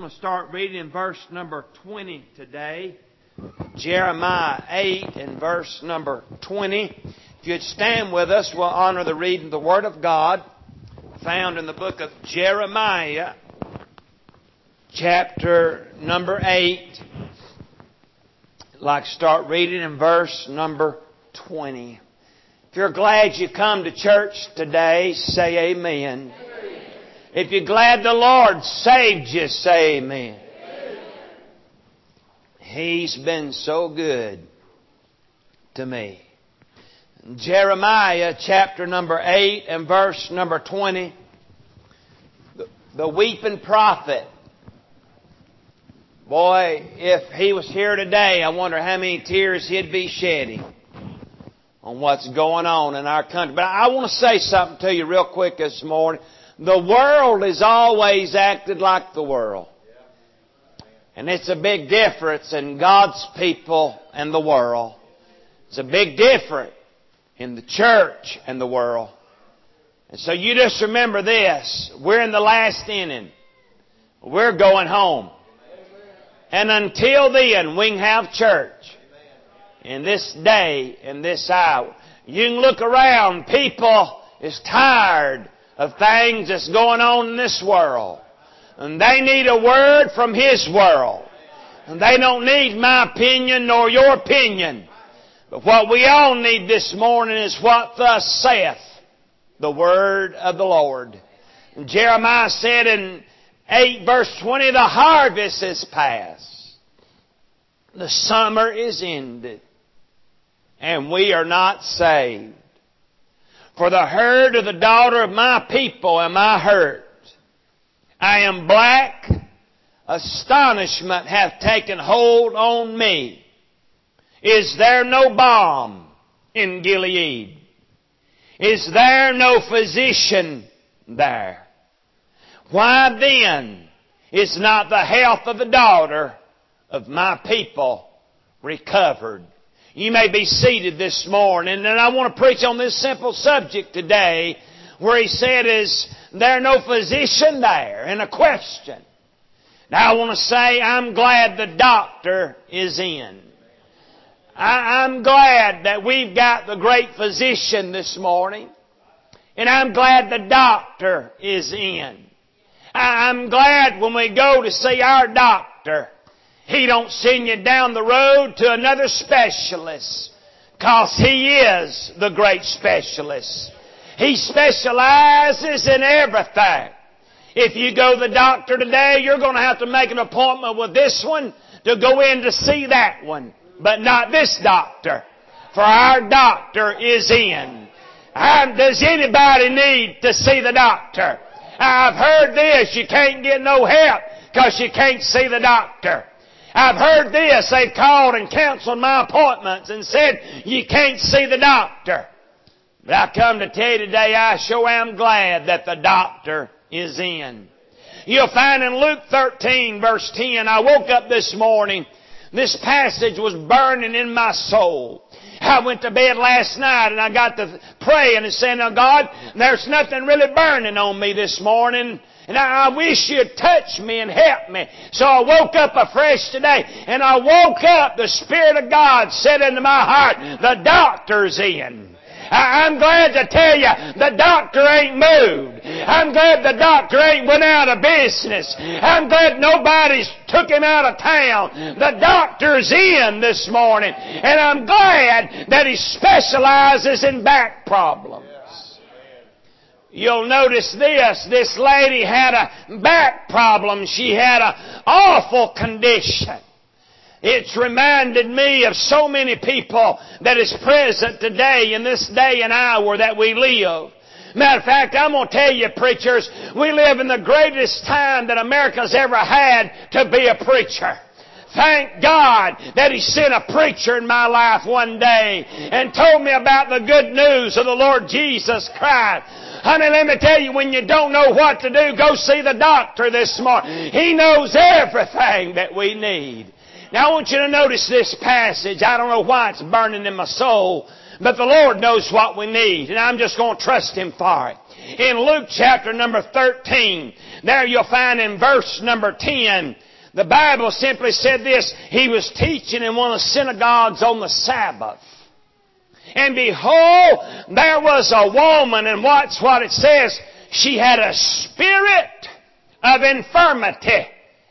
going to start reading in verse number 20 today. Jeremiah 8 and verse number 20. If you'd stand with us, we'll honor the reading of the Word of God found in the book of Jeremiah, chapter number 8. I'd like to start reading in verse number 20. If you're glad you come to church today, say amen. If you're glad the Lord saved you, say amen. He's been so good to me. Jeremiah chapter number 8 and verse number 20. The weeping prophet. Boy, if he was here today, I wonder how many tears he'd be shedding on what's going on in our country. But I want to say something to you real quick this morning. The world has always acted like the world. And it's a big difference in God's people and the world. It's a big difference in the church and the world. And so you just remember this. We're in the last inning. We're going home. And until then, we can have church in this day, in this hour. You can look around. People is tired of things that's going on in this world. And they need a word from His world. And they don't need my opinion nor your opinion. But what we all need this morning is what thus saith the word of the Lord. And Jeremiah said in 8 verse 20, the harvest is past. The summer is ended. And we are not saved. For the hurt of the daughter of my people am I hurt. I am black. Astonishment hath taken hold on me. Is there no balm in Gilead? Is there no physician there? Why then is not the health of the daughter of my people recovered? You may be seated this morning, and I want to preach on this simple subject today where he said, is there no physician there? And a question. Now I want to say, I'm glad the doctor is in. I'm glad that we've got the great physician this morning. And I'm glad the doctor is in. I'm glad when we go to see our doctor, he don't send you down the road to another specialist, 'cause he is the great specialist. He specializes in everything. If you go to the doctor today, you're going to have to make an appointment with this one to go in to see that one, but not this doctor. For our doctor is in. Does anybody need to see the doctor? I've heard this, you can't get no help because you can't see the doctor. I've heard this, they've called and canceled my appointments and said, you can't see the doctor. But I come to tell you today, I sure am glad that the doctor is in. You'll find in Luke 13 verse 10, I woke up this morning, this passage was burning in my soul. I went to bed last night and I got to praying and saying, now God, there's nothing really burning on me this morning. And I wish You'd touch me and help me. So I woke up afresh today. And I woke up, the Spirit of God said into my heart, the doctor's in. I'm glad to tell you, the doctor ain't moved. I'm glad the doctor ain't went out of business. I'm glad nobody's took him out of town. The doctor's in this morning. And I'm glad that he specializes in back problems. You'll notice this. This lady had a back problem. She had an awful condition. It's reminded me of so many people that is present today in this day and hour that we live. Matter of fact, I'm going to tell you, preachers, we live in the greatest time that America's ever had to be a preacher. Thank God that He sent a preacher in my life one day and told me about the good news of the Lord Jesus Christ. Honey, let me tell you, when you don't know what to do, go see the doctor this morning. He knows everything that we need. Now I want you to notice this passage. I don't know why it's burning in my soul, but the Lord knows what we need, and I'm just going to trust Him for it. In Luke chapter number 13, there you'll find in verse number 10, the Bible simply said this: He was teaching in one of the synagogues on the Sabbath. And behold, there was a woman, and watch what it says. She had a spirit of infirmity,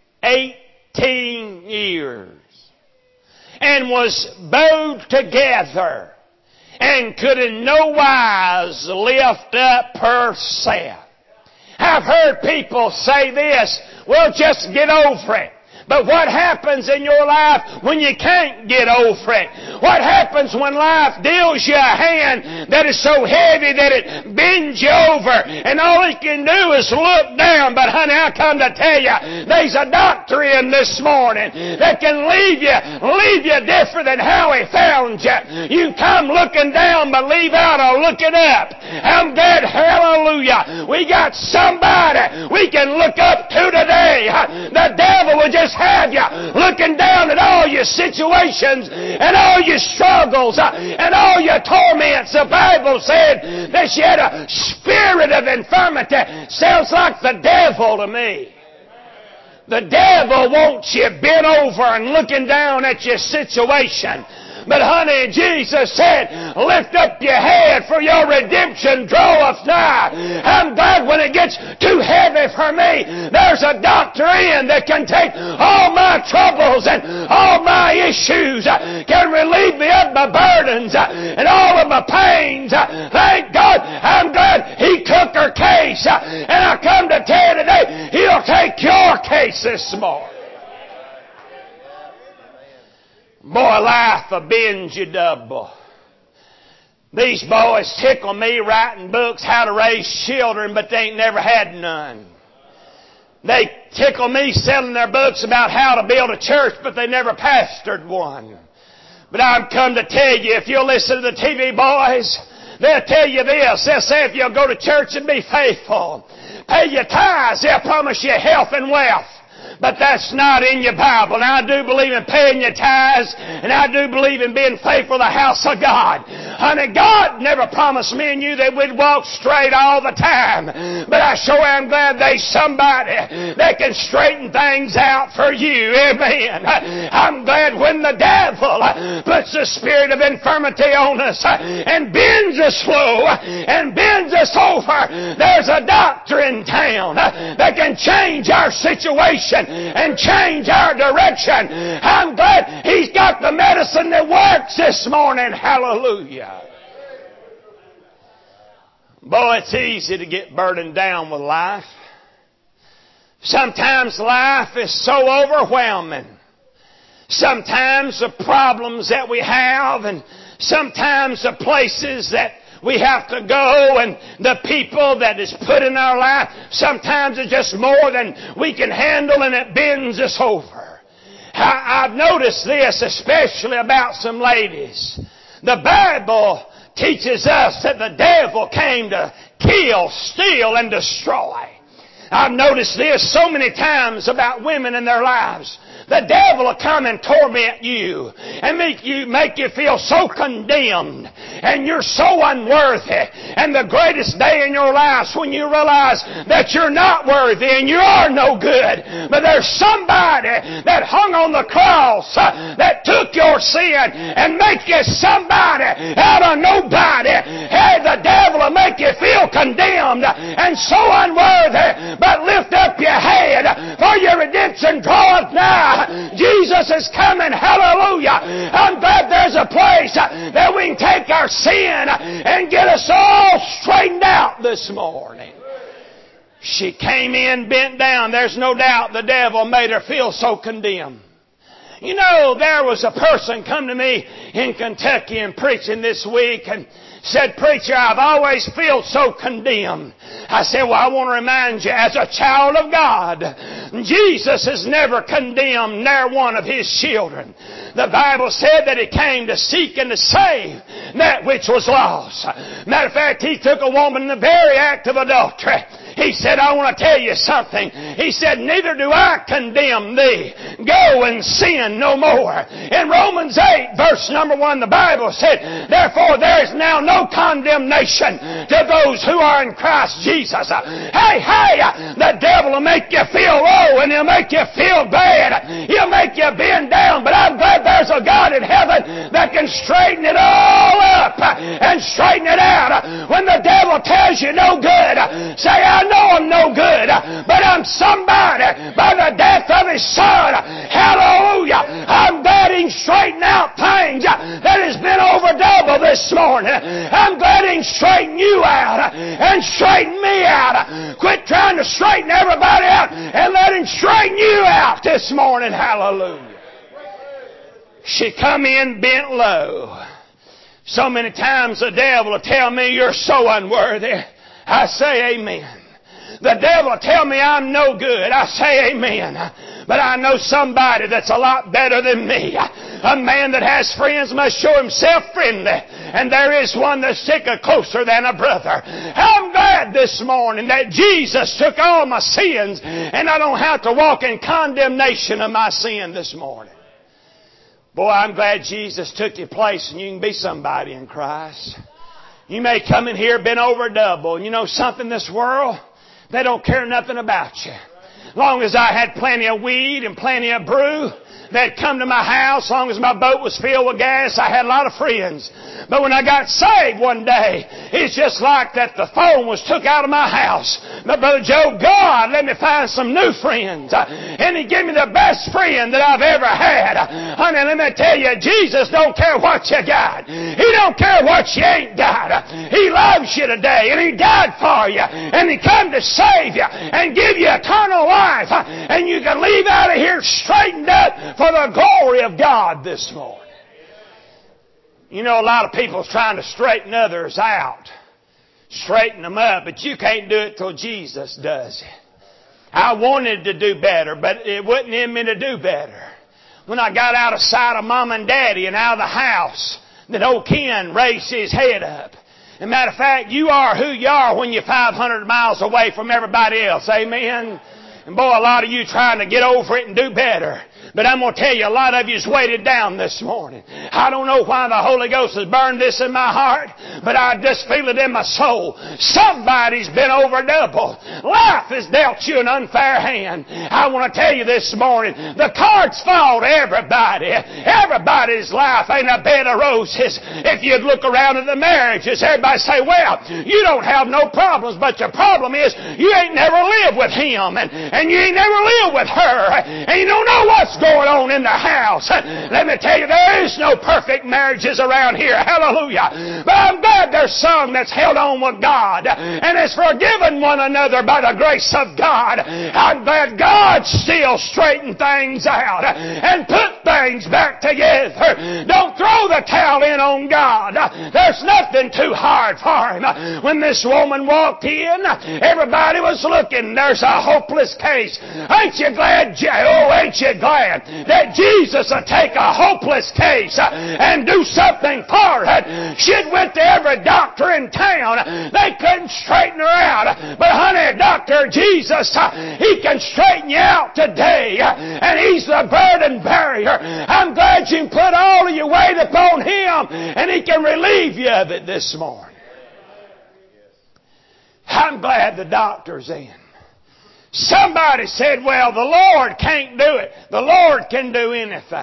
18 years, and was bowed together, and could in no wise lift up herself. I've heard people say this: well, just get over it. But what happens in your life when you can't get over it? What happens when life deals you a hand that is so heavy that it bends you over and all you can do is look down? But honey, I come to tell you, there's a doctrine this morning that can leave you different than how He found you. You come looking down but leave out of looking up. I'm glad, hallelujah, we got somebody we can look up to today. The devil will just have you looking down at all your situations and all your struggles and all your torments. The Bible said that she had a spirit of infirmity. Sounds like the devil to me. The devil wants you bent over and looking down at your situation. But honey, Jesus said, lift up your head, for your redemption draweth nigh. I'm glad when it gets too heavy for me, there's a doctrine that can take all my troubles and all my issues, can relieve me of my burdens and all of my pains. Thank God, I'm glad He took her case. And I come to tell you today, He'll take your case this morning. Boy, life will bend you double. These boys tickle me writing books how to raise children, but they ain't never had none. They tickle me selling their books about how to build a church, but they never pastored one. But I've come to tell you, if you'll listen to the TV boys, they'll tell you this. They'll say if you'll go to church and be faithful, pay your tithes, they'll promise you health and wealth. But that's not in your Bible. Now, I do believe in paying your tithes, and I do believe in being faithful to the house of God. Honey, God never promised me and you that we'd walk straight all the time. But I sure am glad there's somebody that can straighten things out for you. Amen. I'm glad when the devil puts the spirit of infirmity on us and bends us low and bends us over, there's a doctor in town that can change our situation and change our direction. I'm glad He's got the medicine that works this morning. Hallelujah. Boy, it's easy to get burdened down with life. Sometimes life is so overwhelming. Sometimes the problems that we have, and sometimes the places that we have to go, and the people that is put in our life, sometimes it's just more than we can handle, and it bends us over. I've noticed this, especially about some ladies. The Bible teaches us that the devil came to kill, steal, and destroy. I've noticed this so many times about women in their lives. The devil will come and torment you and make you feel so condemned and you're so unworthy. And the greatest day in your life when you realize that you're not worthy and you are no good. But there's somebody that hung on the cross that took your sin and make you somebody out of nobody. Hey, the devil will make you feel condemned and so unworthy. But lift up your head, for your redemption draweth nigh. Jesus is coming. Hallelujah. I'm glad there's a place that we can take our sin and get us all straightened out this morning. She came in bent down. There's no doubt the devil made her feel so condemned. You know, there was a person come to me in Kentucky and preaching this week and said, "Preacher, I've always felt so condemned." I said, "Well, I want to remind you, as a child of God, Jesus has never condemned near one of His children. The Bible said that He came to seek and to save that which was lost." Matter of fact, He took a woman in the very act of adultery. He said, I want to tell you something. He said, neither do I condemn thee. Go and sin no more. In Romans 8, verse number 1, the Bible said, therefore there is now no condemnation to those who are in Christ Jesus. Hey, the devil will make you feel low and he'll make you feel bad. He'll make you bend down. But I'm glad there's a God in heaven that can straighten it all up and straighten it out. When the devil tells you no good, say, I know I'm no good, but I'm somebody by the death of His Son. Hallelujah. I'm glad He straightened out things that has been over double this morning. I'm glad He straightened you out and straightened me out. Quit trying to straighten everybody out and let Him straighten you out this morning. Hallelujah. She come in bent low. So many times the devil will tell me you're so unworthy. I say amen. The devil will tell me I'm no good. I say amen. But I know somebody that's a lot better than me. A man that has friends must show himself friendly. And there is one that's sticker closer than a brother. I'm glad this morning that Jesus took all my sins and I don't have to walk in condemnation of my sin this morning. Boy, I'm glad Jesus took your place and you can be somebody in Christ. You may come in here been over double. And you know something, this world, they don't care nothing about you. As long as I had plenty of weed and plenty of brew, they'd come to my house. As long as my boat was filled with gas, I had a lot of friends. But when I got saved one day, it's just like that the phone was took out of my house. But Brother Joe, God let me find some new friends. And He gave me the best friend that I've ever had. Honey, let me tell you, Jesus don't care what you got. He don't care what you ain't got. He loves you today, and He died for you. And He come to save you and give you eternal life. And you can leave out of here straightened up for the glory of God this morning. You know, a lot of people is trying to straighten others out, straighten them up, but you can't do it till Jesus does it. I wanted to do better, but it wasn't in me to do better. When I got out of sight of Mom and Daddy and out of the house, then old Ken raised his head up. As a matter of fact, you are who you are when you're 500 miles away from everybody else. Amen? And boy, a lot of you trying to get over it and do better. But I'm going to tell you, a lot of you's weighted down this morning. I don't know why the Holy Ghost has burned this in my heart, but I just feel it in my soul. Somebody's been over double. Life has dealt you an unfair hand. I want to tell you this morning, the cards fall to everybody. Everybody's life ain't a bed of roses. If you'd look around at the marriages, everybody say, well, you don't have no problems, but your problem is you ain't never lived with him, and you ain't never lived with her, and you don't know what's going on in the house. Let me tell you, there is no perfect marriages around here. Hallelujah. But I'm glad there's some that's held on with God and has forgiven one another by the grace of God. I'm glad God still straightened things out and put things back together. Don't throw the towel in on God. There's nothing too hard for Him. When this woman walked in, everybody was looking. There's a hopeless case. Ain't you glad, ain't you glad that Jesus will take a hopeless case and do something for it? She'd went to every doctor in town. They couldn't straighten her out. But honey, Dr. Jesus, He can straighten you out today. And He's the burden barrier. I'm glad you can put all of your weight upon Him and He can relieve you of it this morning. I'm glad the doctor's in. Somebody said, well, the Lord can't do it. The Lord can do anything.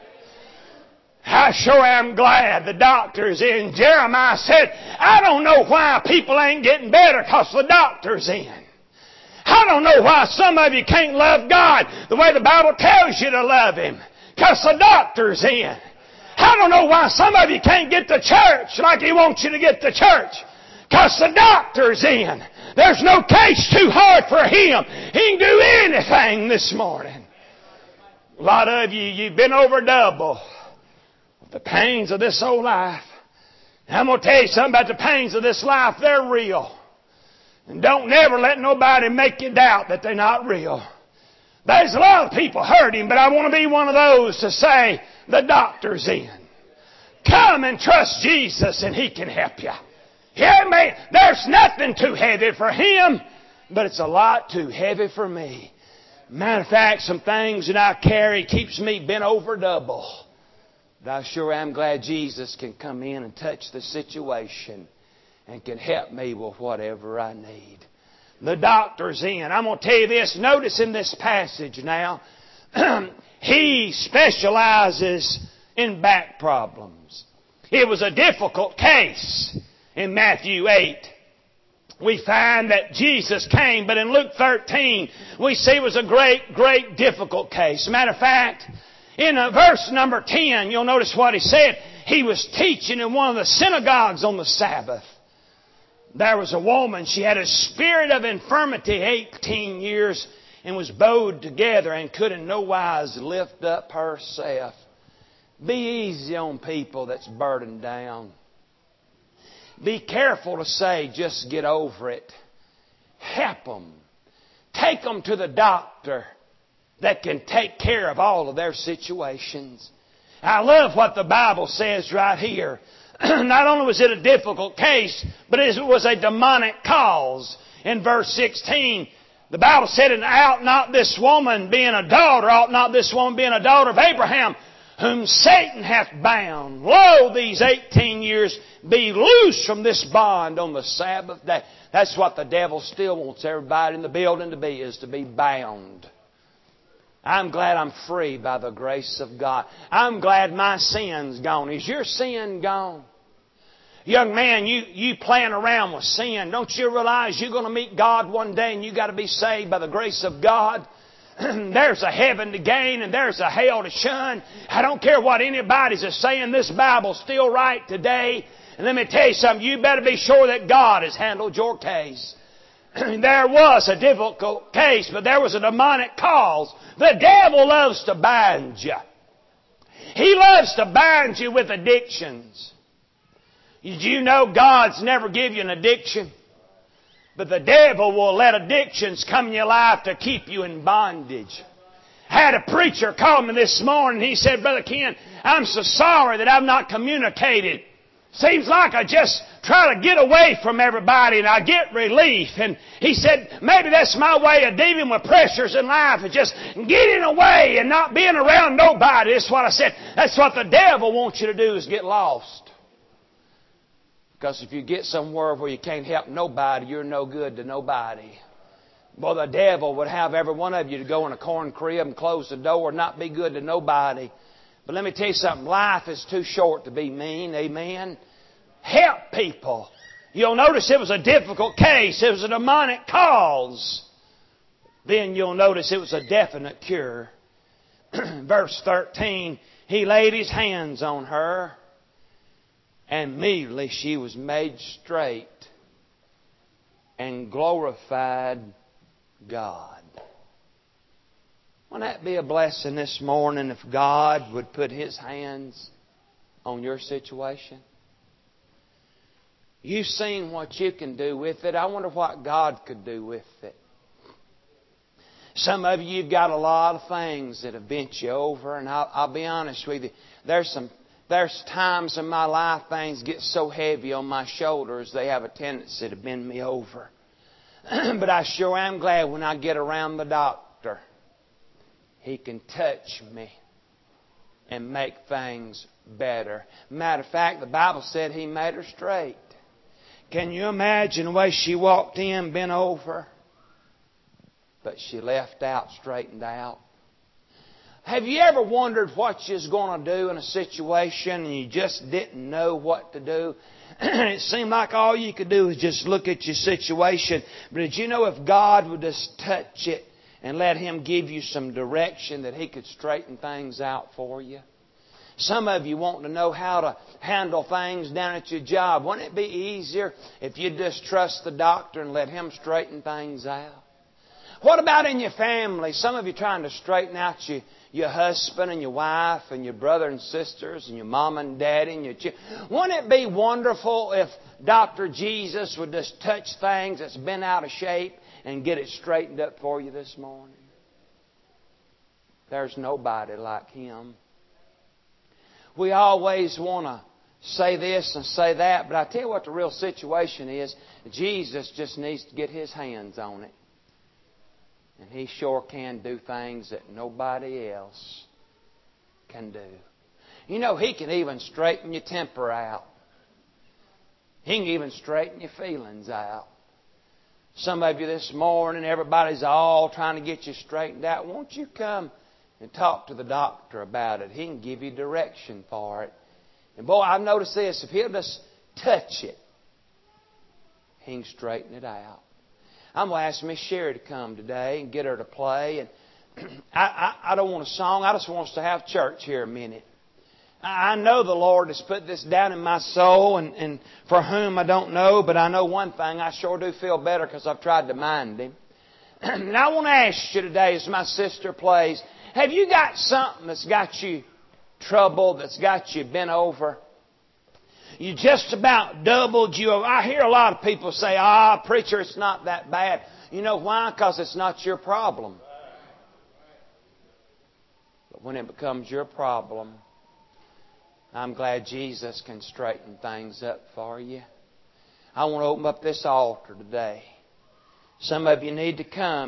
I sure am glad the doctor's in. Jeremiah said, I don't know why people ain't getting better because the doctor's in. I don't know why some of you can't love God the way the Bible tells you to love Him because the doctor's in. I don't know why some of you can't get to church like He wants you to get to church because the doctor's in. There's no case too hard for Him. He can do anything this morning. A lot of you, you've been over double with the pains of this old life. And I'm going to tell you something about the pains of this life. They're real. And don't never let nobody make you doubt that they're not real. There's a lot of people hurting, but I want to be one of those to say, the doctor's in. Come and trust Jesus and He can help you. Yeah, man, there's nothing too heavy for Him. but it's a lot too heavy for me. Matter of fact, some things that I carry keeps me bent over double. But I sure am glad Jesus can come in and touch the situation and can help me with whatever I need. The doctor's in. I'm going to tell you this. Notice in this passage now, he specializes in back problems. It was a difficult case in Matthew 8. We find that Jesus came, but in Luke 13, we see it was a great difficult case. Matter of fact, in verse number 10, you'll notice what he said. He was teaching in one of the synagogues on the Sabbath. There was a woman, she had a spirit of infirmity 18 years and was bowed together and could in no wise lift up herself. Be easy on people that's burdened down. Be careful to say, just get over it. Help them. Take them to the doctor that can take care of all of their situations. I love what the Bible says right here. Not only was it a difficult case, but it was a demonic cause. In verse 16, the Bible said, and ought not this woman being a daughter of Abraham, whom Satan hath bound, lo, these 18 years be loose from this bond on the Sabbath day. That's what the devil still wants everybody in the building to be, is to be bound. I'm glad I'm free by the grace of God. I'm glad my sin's gone. Is your sin gone? Young man, you playing around with sin. Don't you realize you're going to meet God one day and you got to be saved by the grace of God? There's a heaven to gain and there's a hell to shun. I don't care what anybody's saying. This Bible's still right today. And let me tell you something. You better be sure that God has handled your case. There was a difficult case, but there was a demonic cause. The devil loves to bind you. He loves to bind you with addictions. Did you know God's never give you an addiction? But the devil will let addictions come in your life to keep you in bondage. I had a preacher call me this morning. He said, Brother Ken, I'm so sorry that I've not communicated. Seems like I just try to get away from everybody and I get relief. And he said, maybe that's my way of dealing with pressures in life, is just getting away and not being around nobody. That's what I said. That's what the devil wants you to do, is get lost. Because if you get somewhere where you can't help nobody, you're no good to nobody. Well, the devil would have every one of you to go in a corn crib and close the door and not be good to nobody. But let me tell you something. Life is too short to be mean. Amen. Help people. You'll notice it was a difficult case. It was a demonic cause. Then you'll notice it was a definite cure. Verse 13, he laid his hands on her, and immediately she was made straight and glorified God. Wouldn't that be a blessing this morning if God would put His hands on your situation? You've seen what you can do with it. I wonder what God could do with it. Some of you've got a lot of things that have bent you over, and I'll be honest with you. There's times in my life things get so heavy on my shoulders they have a tendency to bend me over. But I sure am glad when I get around the doctor, he can touch me and make things better. Matter of fact, the Bible said He made her straight. Can you imagine the way she walked in, bent over, but she left out straightened out? Have you ever wondered what you was going to do in a situation and you just didn't know what to do? It seemed like all you could do was just look at your situation. But did you know if God would just touch it and let Him give you some direction, that He could straighten things out for you? Some of you want to know how to handle things down at your job. Wouldn't it be easier if you just trust the doctor and let him straighten things out? What about in your family? Some of you trying to straighten out your husband and your wife and your brother and sisters and your mom and daddy and your children. Wouldn't it be wonderful if Dr. Jesus would just touch things that's been out of shape and get it straightened up for you this morning? There's nobody like Him. We always want to say this and say that, but I tell you what the real situation is. Jesus just needs to get His hands on it. And He sure can do things that nobody else can do. You know, He can even straighten your temper out. He can even straighten your feelings out. Some of you this morning, everybody's all trying to get you straightened out. Won't you come and talk to the doctor about it? He can give you direction for it. And boy, I've noticed this. If He'll just touch it, He can straighten it out. I'm going to ask Miss Sherry to come today and get her to play. And I don't want a song. I just want us to have church here a minute. I know the Lord has put this down in my soul, and for whom I don't know, but I know one thing. I sure do feel better because I've tried to mind Him. And I want to ask you today, as my sister plays, have you got something that's got you troubled, that's got you bent over? You just about doubled you over. I hear a lot of people say, preacher, it's not that bad. You know why? Because it's not your problem. But when it becomes your problem, I'm glad Jesus can straighten things up for you. I want to open up this altar today. Some of you need to come.